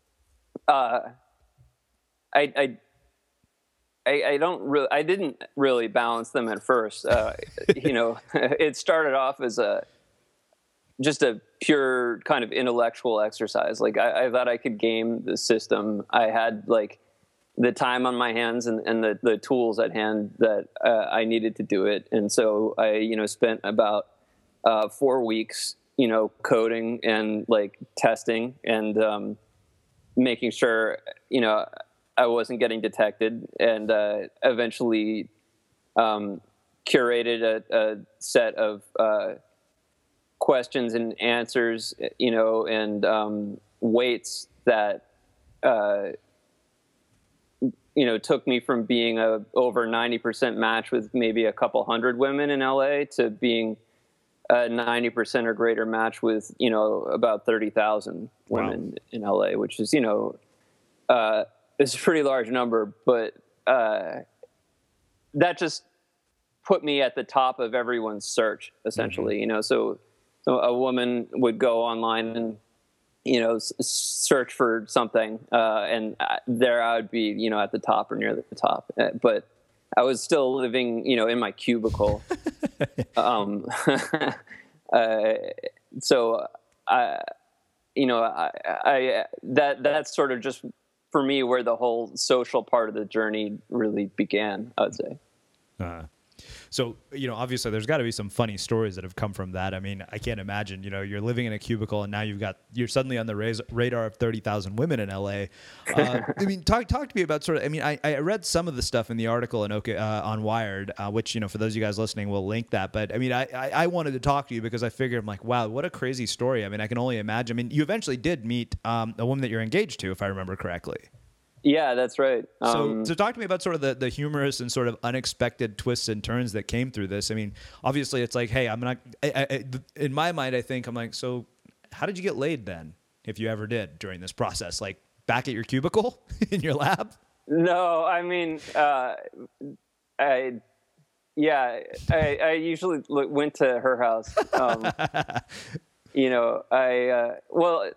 uh, I, I, I, I don't really, I didn't really balance them at first. Uh, you know, it started off as a, just a pure kind of intellectual exercise. Like I, I thought I could game the system. I had like, the time on my hands and, and the, the tools at hand that uh, I needed to do it. And so I, you know, spent about uh, four weeks, you know, coding and like testing and um, making sure, you know, I wasn't getting detected, and uh, eventually um, curated a, a set of uh, questions and answers, you know, and um, weights that, uh, you know, took me from being a over ninety percent match with maybe a couple hundred women in L A to being a ninety percent or greater match with, you know, about thirty thousand women wow. in L A, which is, you know, uh, it's a pretty large number, but uh, that just put me at the top of everyone's search, essentially, mm-hmm. you know, so, so a woman would go online and, you know, s- search for something, uh, and there I would be, you know, at the top or near the top. Uh, but I was still living, you know, in my cubicle. um, uh, so I, you know, I, I, that, that's sort of just for me where the whole social part of the journey really began, I would say. Uh, so, you know, obviously there's got to be some funny stories that have come from that. I mean, I can't imagine, you know, you're living in a cubicle and now you've got, you're suddenly on the raz- radar of thirty thousand women in L A. Uh, I mean, talk, talk to me about sort of, I mean, I, I read some of the stuff in the article in OK, uh, on Wired, uh, which, you know, for those of you guys listening, we'll link that. But I mean, I, I, I wanted to talk to you because I figured, I'm like, wow, what a crazy story. I mean, I can only imagine. I mean, you eventually did meet um, a woman that you're engaged to, if I remember correctly. Yeah, that's right. So, Um, so talk to me about sort of the, the humorous and sort of unexpected twists and turns that came through this. I mean, obviously it's like, hey, I'm not, I, I, in my mind, I think I'm like, so how did you get laid then? If you ever did during this process, like back at your cubicle in your lab? no, I mean, uh, I, yeah, I, I usually went to her house. Um, you know, I, uh, well,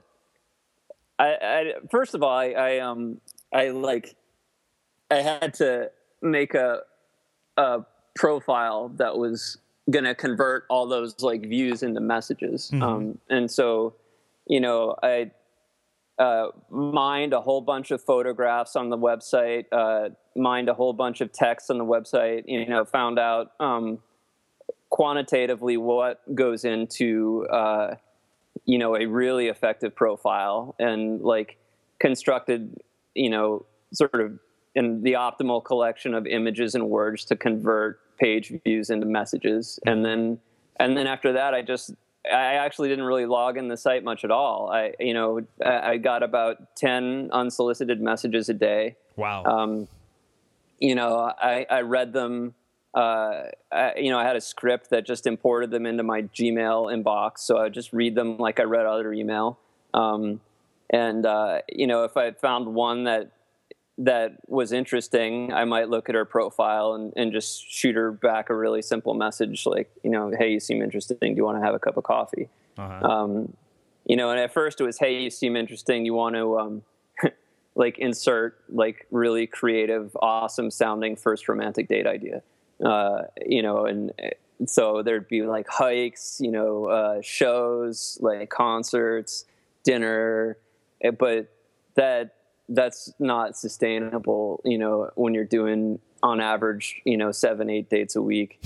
I, I, first of all, I, I, um, I like, I had to make a, a profile that was going to convert all those like views into messages. Mm-hmm. Um, and so, you know, I, uh, mined a whole bunch of photographs on the website, uh, mined a whole bunch of text on the website, you know, found out, um, quantitatively what goes into, uh, you know, a really effective profile, and like constructed, you know, sort of in the optimal collection of images and words to convert page views into messages. And then, and then after that, I just, I actually didn't really log in the site much at all. I, you know, I got about ten unsolicited messages a day. Wow. Um, you know, I, I read them. Uh, I, you know, I had a script that just imported them into my Gmail inbox. So I would just read them like I read other email. Um, and, uh, you know, if I found one that, that was interesting, I might look at her profile and, and just shoot her back a really simple message. Like, you know, hey, you seem interesting. Do you want to have a cup of coffee? Uh-huh. Um, you know, and at first it was, hey, you seem interesting. You want to, um, like insert like really creative, awesome sounding first romantic date idea. Uh, you know, and so there'd be like hikes, you know, uh, shows, like concerts, dinner, but that that's not sustainable, you know, when you're doing on average, you know, seven, eight dates a week,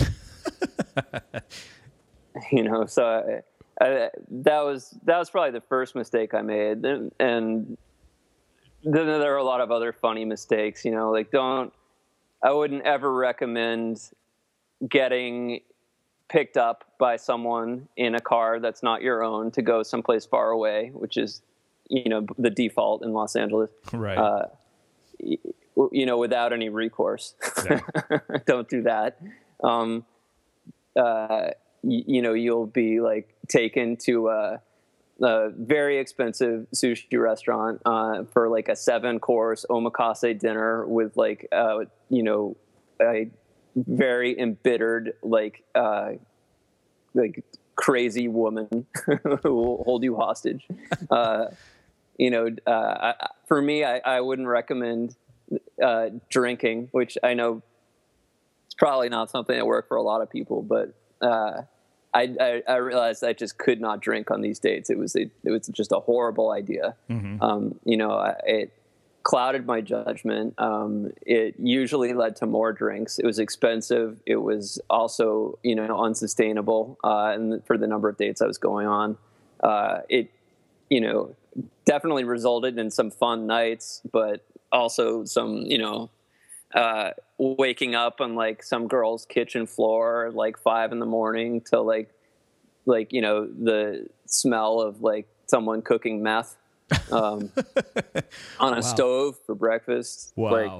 you know, so I, I, that was, that was probably the first mistake I made. And, and then there are a lot of other funny mistakes, you know, like don't, I wouldn't ever recommend getting picked up by someone in a car that's not your own to go someplace far away, which is, you know, the default in Los Angeles. Right. Uh, you know, without any recourse. Yeah. Don't do that. Um, uh, you, you know, you'll be like taken to a, a very expensive sushi restaurant uh, for like a seven course omakase dinner with like, uh, you know, a very embittered, like, uh, like crazy woman who will hold you hostage. Uh, you know, uh, I, for me, I, I wouldn't recommend uh, drinking, which I know it's probably not something that worked for a lot of people, but uh, I, I, I realized I just could not drink on these dates. It was a, it was just a horrible idea. Mm-hmm. Um, you know, I, it clouded my judgment. Um, it usually led to more drinks. It was expensive. It was also, you know, unsustainable. Uh, and for the number of dates I was going on, uh, it, you know, definitely resulted in some fun nights, but also some, you know, uh, waking up on like some girl's kitchen floor, like five in the morning to like, like, you know, the smell of like someone cooking meth, um, on a wow. stove for breakfast. Wow. Like,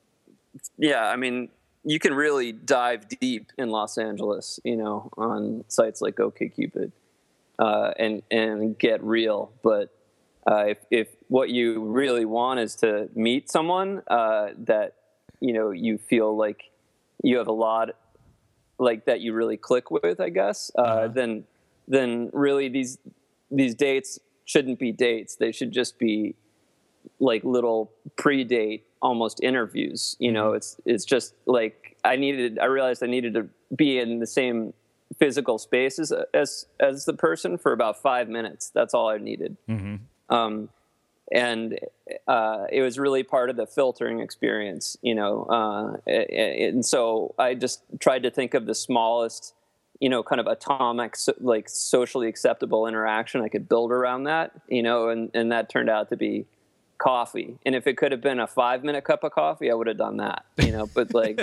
yeah. I mean, you can really dive deep in Los Angeles, you know, on sites like OkCupid, uh, and, and get real. But, uh, if, if what you really want is to meet someone, uh, that, you know, you feel like you have a lot like that you really click with, I guess, uh, uh-huh. then, then really these, these dates shouldn't be dates. They should just be like little pre-date, almost interviews. You know, mm-hmm. it's, it's just like, I needed, I realized I needed to be in the same physical space as, as, as the person for about five minutes. That's all I needed. Mm-hmm. Um, And uh, it was really part of the filtering experience, you know. Uh, and so I just tried to think of the smallest, you know, kind of atomic, like socially acceptable interaction I could build around that, you know, and, and that turned out to be coffee. And if it could have been a five minute cup of coffee, I would have done that, you know. But like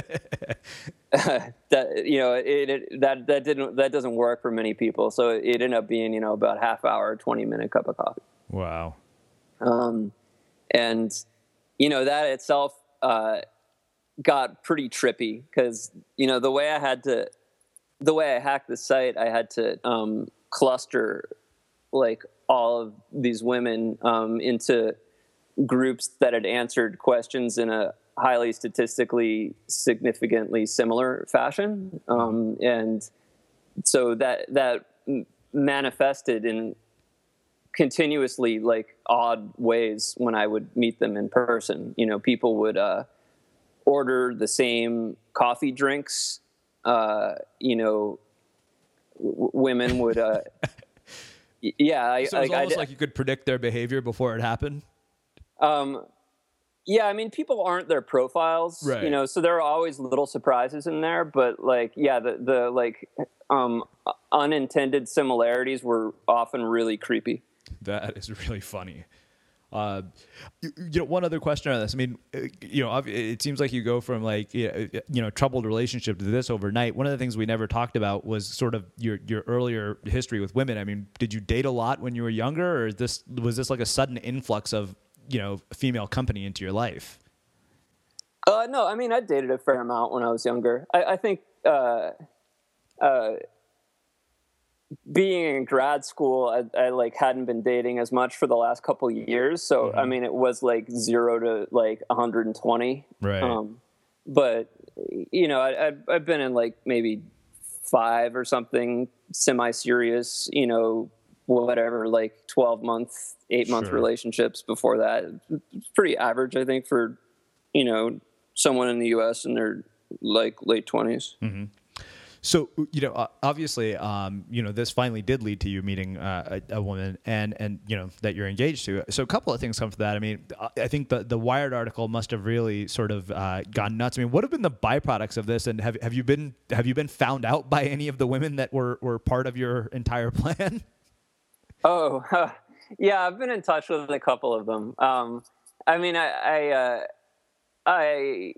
that, you know, it, it that that didn't that doesn't work for many people. So it ended up being, you know, about half hour, twenty minute cup of coffee. Wow. Um, and, you know, that itself uh, got pretty trippy because, you know, the way I had to, the way I hacked the site, I had to um, cluster like all of these women um, into groups that had answered questions in a highly statistically significantly similar fashion. Um, and so that, that manifested in continuously like odd ways when I would meet them in person. You know, people would uh, order the same coffee drinks. Uh, you know, w- women would, uh, yeah. I, So it was I, almost I, like you could predict their behavior before it happened. Um, yeah, I mean, people aren't their profiles, Right. you know, so there are always little surprises in there, but like, yeah, the, the like, um, unintended similarities were often really creepy. That is really funny. Uh, you, you know, one other question on this. I mean, uh, you know, it seems like you go from like, you know, troubled relationship to this overnight. One of the things we never talked about was sort of your, your earlier history with women. I mean, did you date a lot when you were younger, or is this, was this like a sudden influx of, you know, female company into your life? Uh, no, I mean, I dated a fair amount when I was younger. I, I think, uh, uh, being in grad school, I, I like hadn't been dating as much for the last couple of years. So, mm-hmm. I mean, it was like zero to like one hundred twenty. Right. Um, but you know, I, I've, I've been in like maybe five or something semi-serious, you know, whatever, like twelve month, eight month sure. relationships before that. It's pretty average, I think, for, you know, someone in the U S in their like late twenties. Mm-hmm. So, you know, obviously, um, you know, this finally did lead to you meeting uh, a, a woman and, and, you know, that you're engaged to. So a couple of things come from that. I mean, I think the, the Wired article must have really sort of uh, gone nuts. I mean, what have been the byproducts of this? And have, have you been, have you been found out by any of the women that were, were part of your entire plan? Oh, uh, yeah, I've been in touch with a couple of them. Um, I mean, I, I, uh, I,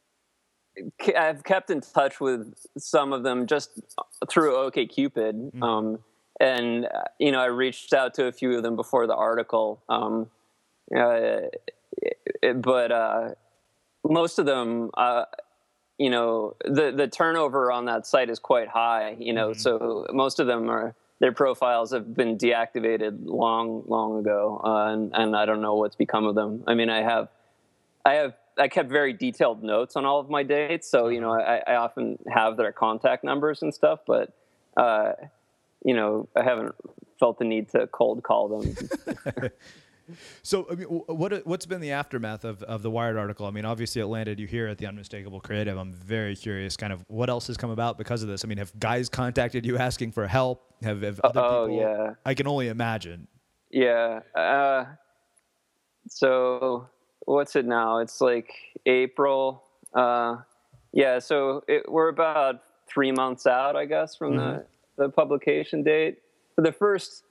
I've kept in touch with some of them just through OkCupid. Mm-hmm. Um, and, uh, you know, I reached out to a few of them before the article. Um, uh, but uh, most of them, uh, you know, the, the turnover on that site is quite high, you know, mm-hmm. so most of them are, their profiles have been deactivated long, long ago. Uh, and, and I don't know what's become of them. I mean, I have, I have, I kept very detailed notes on all of my dates. So, you know, I, I often have their contact numbers and stuff, but, uh, you know, I haven't felt the need to cold call them. So, I mean, what, what's been the aftermath of, of the Wired article? I mean, obviously it landed you here at the Unmistakable Creative. I'm very curious kind of what else has come about because of this. I mean, have guys contacted you asking for help? Have, have other oh, people? Yeah. I can only imagine. Yeah. Uh, so... What's it now? It's like April. Uh, yeah, so it, we're about three months out, I guess, from mm-hmm. the, the publication date. For the first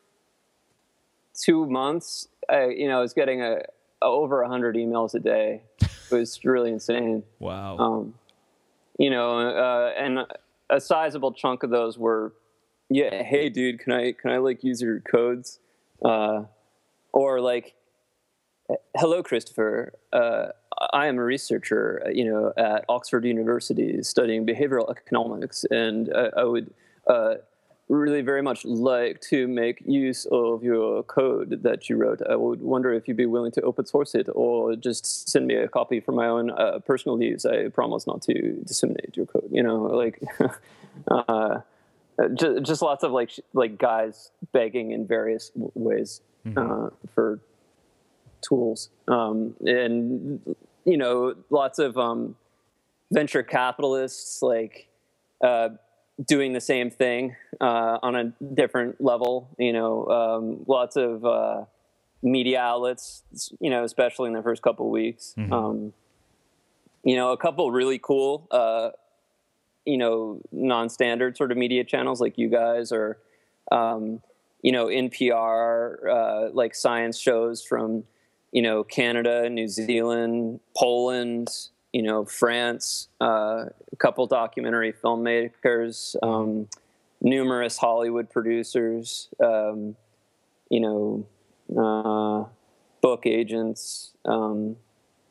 two months, I, you know, I was getting a, a over one hundred emails a day. It was really insane. Wow. Um, you know, uh, and a sizable chunk of those were, yeah, hey, dude, can I, can I like use your codes? Uh, or like, hello, Christopher. Uh, I am a researcher, you know, at Oxford University studying behavioral economics, and I, I would uh, really very much like to make use of your code that you wrote. I would wonder if you'd be willing to open source it or just send me a copy for my own uh, personal use. I promise not to disseminate your code. You know, like uh, just, just lots of like like guys begging in various w- ways mm-hmm. uh, for tools, um, and you know, lots of um, venture capitalists like uh, doing the same thing uh, on a different level. You know, um, lots of uh, media outlets. You know, especially in the first couple of weeks. Mm-hmm. Um, you know, a couple really cool, uh, you know, non-standard sort of media channels like you guys, or um, you know, N P R, uh, like science shows from, you know, Canada, New Zealand, Poland, you know, France, uh, a couple documentary filmmakers, um, numerous Hollywood producers, um, you know, uh, book agents, um,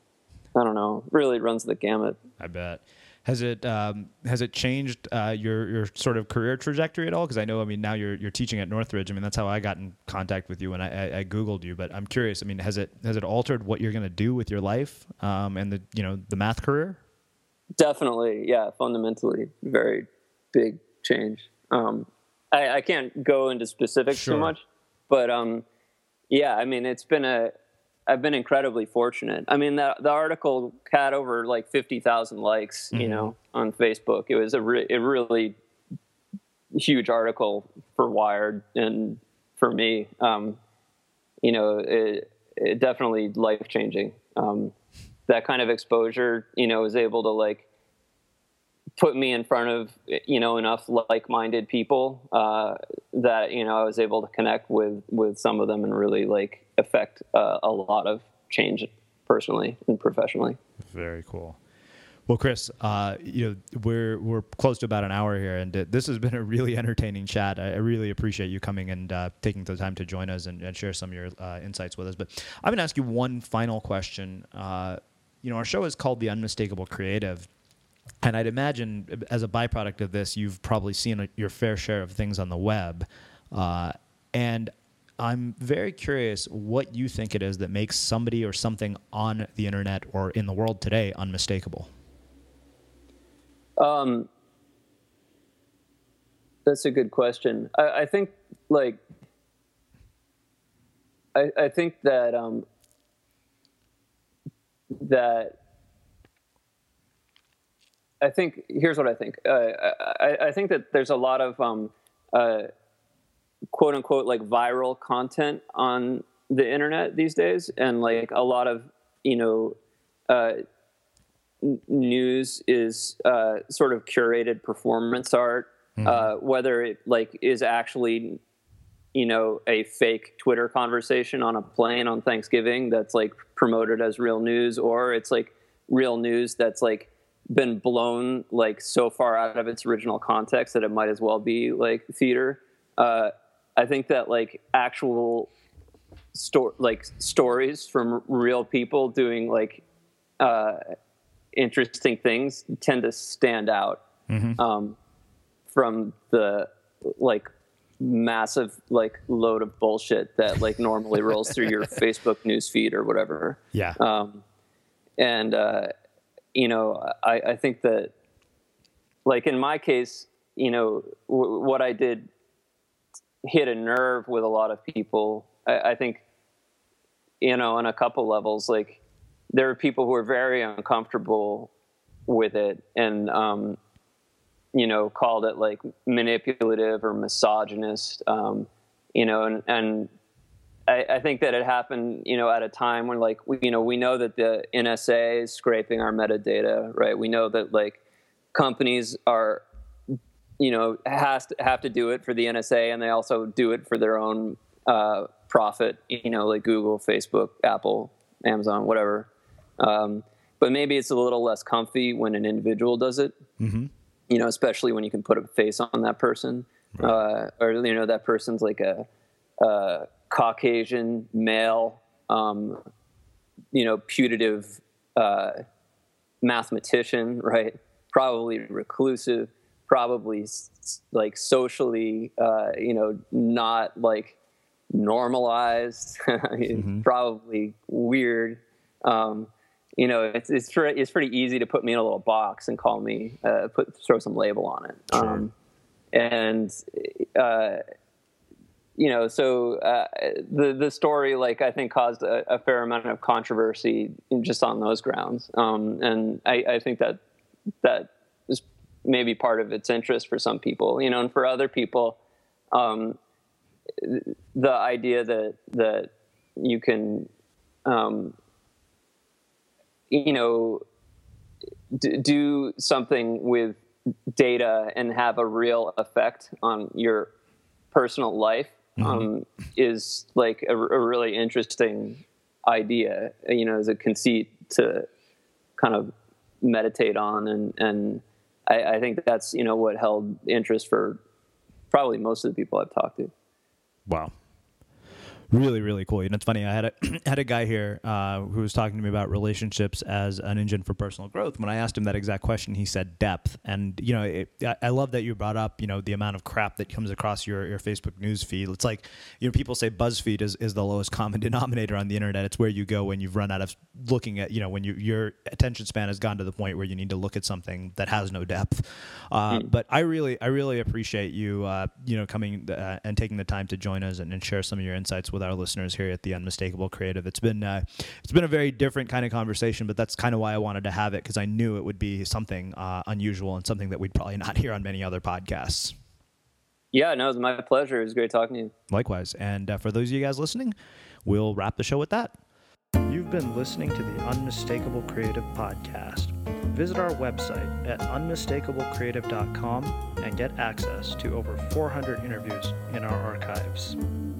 I don't know, really runs the gamut. I bet. Has it um, has it changed uh, your your sort of career trajectory at all? Because I know, I mean, now you're you're teaching at Northridge. I mean, that's how I got in contact with you when I, I, I Googled you. But I'm curious. I mean, has it has it altered what you're going to do with your life um, and the you know the math career? Definitely, yeah. Fundamentally, very big change. Um, I, I can't go into specifics Sure. too much, but um, yeah. I mean, it's been a I've been incredibly fortunate. I mean, the the article had over like fifty thousand likes, you mm-hmm. know, on Facebook. It was a, re- a really huge article for Wired and for me. Um, you know, it, it definitely life changing. Um, that kind of exposure, you know, was able to like put me in front of, you know, enough like-minded people uh, that, you know, I was able to connect with, with some of them and really like affect uh, a lot of change personally and professionally. Very cool. Well, Chris, uh, you know, we're we're close to about an hour here, and uh, this has been a really entertaining chat. I, I really appreciate you coming and uh, taking the time to join us and, and share some of your uh, insights with us. But I'm going to ask you one final question. Uh, you know, our show is called The Unmistakable Creative. And I'd imagine, as a byproduct of this, you've probably seen a, your fair share of things on the web. Uh, and I'm very curious what you think it is that makes somebody or something on the internet or in the world today unmistakable. Um, that's a good question. I, I think, like, I, I think that um, that. I think here's what I think. Uh, I, I think that there's a lot of um, uh, quote unquote like viral content on the internet these days, and like a lot of you know uh, n- news is uh, sort of curated performance art, mm-hmm. uh, whether it like is actually you know a fake Twitter conversation on a plane on Thanksgiving that's like promoted as real news, or it's like real news that's like been blown like so far out of its original context that it might as well be like theater. Uh, I think that like actual sto- like stories from real people doing like uh, interesting things tend to stand out mm-hmm. um, from the like massive like load of bullshit that like normally rolls through your Facebook news feed or whatever. Yeah. Um, and, uh, you know, I, I think that, like in my case, you know, w- what I did hit a nerve with a lot of people. I, I think, you know, on a couple levels, like there are people who are very uncomfortable with it and, um, you know, called it like manipulative or misogynist, um, you know, and, and I, I think that it happened, you know, at a time when like, we, you know, we know that the N S A is scraping our metadata, right? We know that like companies are, you know, has to have to do it for the N S A and they also do it for their own uh, profit, you know, like Google, Facebook, Apple, Amazon, whatever. Um, but maybe it's a little less comfy when an individual does it, mm-hmm. you know, especially when you can put a face on that person, right. uh, or, you know, that person's like a, a Caucasian male, um, you know, putative uh, mathematician, right? Probably reclusive, probably like socially, uh, you know, not like normalized, mm-hmm. probably weird. Um, you know, it's it's pretty, it's pretty easy to put me in a little box and call me, uh, put throw some label on it. Sure. Um, and uh, you know, so uh, the the story, like I think, caused a, a fair amount of controversy just on those grounds. Um, and I, I think that that is maybe part of its interest for some people, you know, and for other people, um, the idea that that you can, um, you know, d- do something with data and have a real effect on your personal life mm-hmm. um, is like a, a really interesting idea, you know, as a conceit to kind of meditate on. And, and I, I think that's, you know, what held interest for probably most of the people I've talked to. Wow. Really, really cool. You know, it's funny. I had a had a guy here uh, who was talking to me about relationships as an engine for personal growth. When I asked him that exact question, he said depth. And you know, it, I, I love that you brought up, you know, the amount of crap that comes across your, your Facebook news feed. It's like, you know, people say BuzzFeed is, is the lowest common denominator on the internet. It's where you go when you've run out of looking at, you know, when you your attention span has gone to the point where you need to look at something that has no depth. Uh, mm. But I really, I really appreciate you, uh, you know, coming uh, and taking the time to join us and, and share some of your insights with our listeners here at the Unmistakable Creative. It's been uh, it's been a very different kind of conversation, but that's kind of why I wanted to have it, because I knew it would be something uh, unusual and something that we'd probably not hear on many other podcasts. Yeah, no, it was my pleasure. It was great talking to you. Likewise. And uh, for those of you guys listening, we'll wrap the show with that. You've been listening to the Unmistakable Creative Podcast. Visit our website at unmistakable creative dot com and get access to over four hundred interviews in our archives.